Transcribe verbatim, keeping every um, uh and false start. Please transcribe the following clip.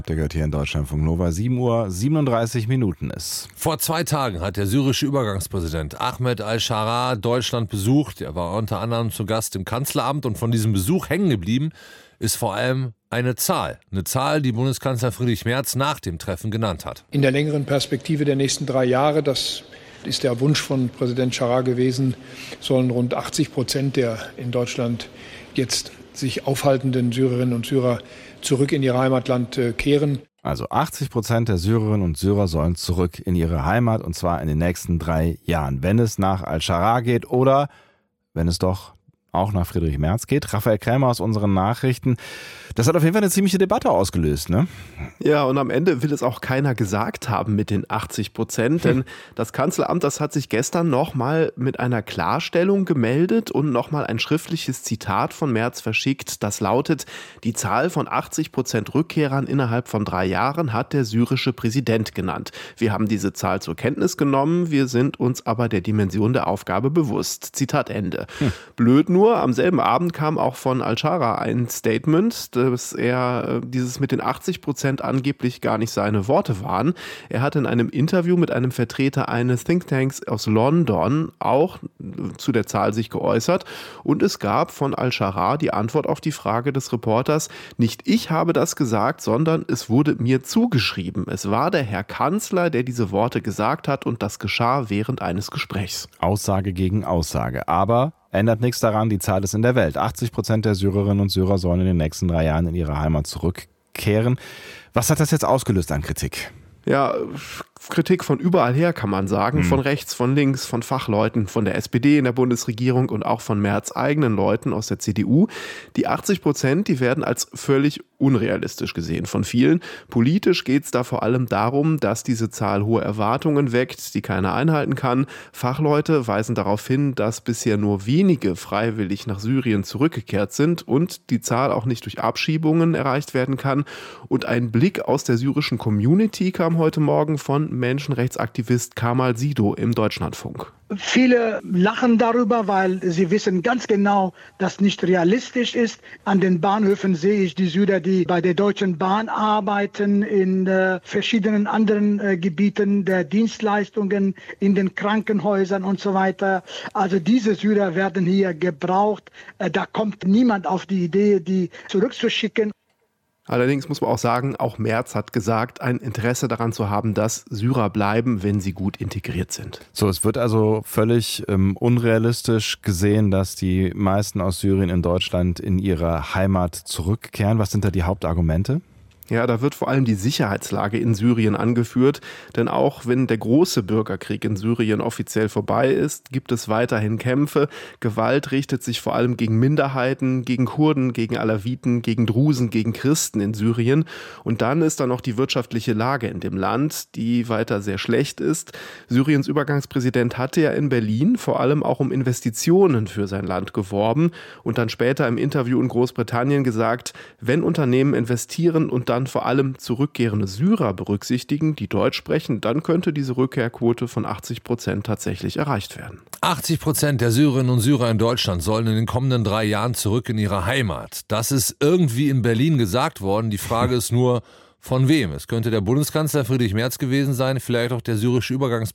Der gehört hier in Deutschlandfunk Nova, sieben Uhr siebenunddreißig Minuten ist. Vor zwei Tagen hat der syrische Übergangspräsident Ahmed al-Sharaa Deutschland besucht. Er war unter anderem zu Gast im Kanzleramt und von diesem Besuch hängen geblieben ist vor allem eine Zahl. Eine Zahl, die Bundeskanzler Friedrich Merz nach dem Treffen genannt hat. In der längeren Perspektive der nächsten drei Jahre, das ist der Wunsch von Präsident Sharaa gewesen, sollen rund achtzig Prozent der in Deutschland jetzt sich aufhaltenden Syrerinnen und Syrer zurück in ihr Heimatland kehren. Also achtzig Prozent der Syrerinnen und Syrer sollen zurück in ihre Heimat, und zwar in den nächsten drei Jahren. Wenn es nach al-Sharaa geht oder wenn es doch auch nach Friedrich Merz geht. Raphael Krämer aus unseren Nachrichten. Das hat auf jeden Fall eine ziemliche Debatte ausgelöst, ne? Ja, und am Ende will es auch keiner gesagt haben mit den achtzig Prozent, denn das Kanzleramt, das hat sich gestern nochmal mit einer Klarstellung gemeldet und nochmal ein schriftliches Zitat von Merz verschickt, das lautet: Die Zahl von achtzig Prozent Rückkehrern innerhalb von drei Jahren hat der syrische Präsident genannt. Wir haben diese Zahl zur Kenntnis genommen, wir sind uns aber der Dimension der Aufgabe bewusst. Zitat Ende. Hm. Blöd nur, am selben Abend kam auch von al-Sharaa ein Statement, dass er dieses mit den achtzig Prozent angeblich gar nicht seine Worte waren. Er hat in einem Interview mit einem Vertreter eines Thinktanks aus London auch zu der Zahl sich geäußert, und es gab von al-Sharaa die Antwort auf die Frage des Reporters: Nicht ich habe das gesagt, sondern es wurde mir zugeschrieben. Es war der Herr Kanzler, der diese Worte gesagt hat, und das geschah während eines Gesprächs. Aussage gegen Aussage, aber ändert nichts daran, die Zahl ist in der Welt. achtzig Prozent der Syrerinnen und Syrer sollen in den nächsten drei Jahren in ihre Heimat zurückkehren. Was hat das jetzt ausgelöst an Kritik? Ja, Kritik von überall her, kann man sagen. Hm. Von rechts, von links, von Fachleuten, von der S P D in der Bundesregierung und auch von Merz eigenen Leuten aus der C D U. Die achtzig Prozent, die werden als völlig unrealistisch gesehen von vielen. Politisch geht es da vor allem darum, dass diese Zahl hohe Erwartungen weckt, die keiner einhalten kann. Fachleute weisen darauf hin, dass bisher nur wenige freiwillig nach Syrien zurückgekehrt sind und die Zahl auch nicht durch Abschiebungen erreicht werden kann. Und ein Blick aus der syrischen Community kam heute Morgen von Menschenrechtsaktivist Kamal Sido im Deutschlandfunk. Viele lachen darüber, weil sie wissen ganz genau, dass nicht realistisch ist. An den Bahnhöfen sehe ich die Syrer, die bei der Deutschen Bahn arbeiten, in äh, verschiedenen anderen äh, Gebieten der Dienstleistungen, in den Krankenhäusern und so weiter. Also diese Syrer werden hier gebraucht. Äh, da kommt niemand auf die Idee, die zurückzuschicken. Allerdings muss man auch sagen, auch Merz hat gesagt, ein Interesse daran zu haben, dass Syrer bleiben, wenn sie gut integriert sind. So, es wird also völlig ähm, unrealistisch gesehen, dass die meisten aus Syrien in Deutschland in ihre Heimat zurückkehren. Was sind da die Hauptargumente? Ja, da wird vor allem die Sicherheitslage in Syrien angeführt, denn auch wenn der große Bürgerkrieg in Syrien offiziell vorbei ist, gibt es weiterhin Kämpfe. Gewalt richtet sich vor allem gegen Minderheiten, gegen Kurden, gegen Alawiten, gegen Drusen, gegen Christen in Syrien. Und dann ist da noch die wirtschaftliche Lage in dem Land, die weiter sehr schlecht ist. Syriens Übergangspräsident hatte ja in Berlin vor allem auch um Investitionen für sein Land geworben und dann später im Interview in Großbritannien gesagt, wenn Unternehmen investieren und dann vor allem zurückkehrende Syrer berücksichtigen, die Deutsch sprechen, dann könnte diese Rückkehrquote von achtzig Prozent tatsächlich erreicht werden. achtzig Prozent der Syrerinnen und Syrer in Deutschland sollen in den kommenden drei Jahren zurück in ihre Heimat. Das ist irgendwie in Berlin gesagt worden. Die Frage ist nur, von wem? Es könnte der Bundeskanzler Friedrich Merz gewesen sein, vielleicht auch der syrische Übergangspräsident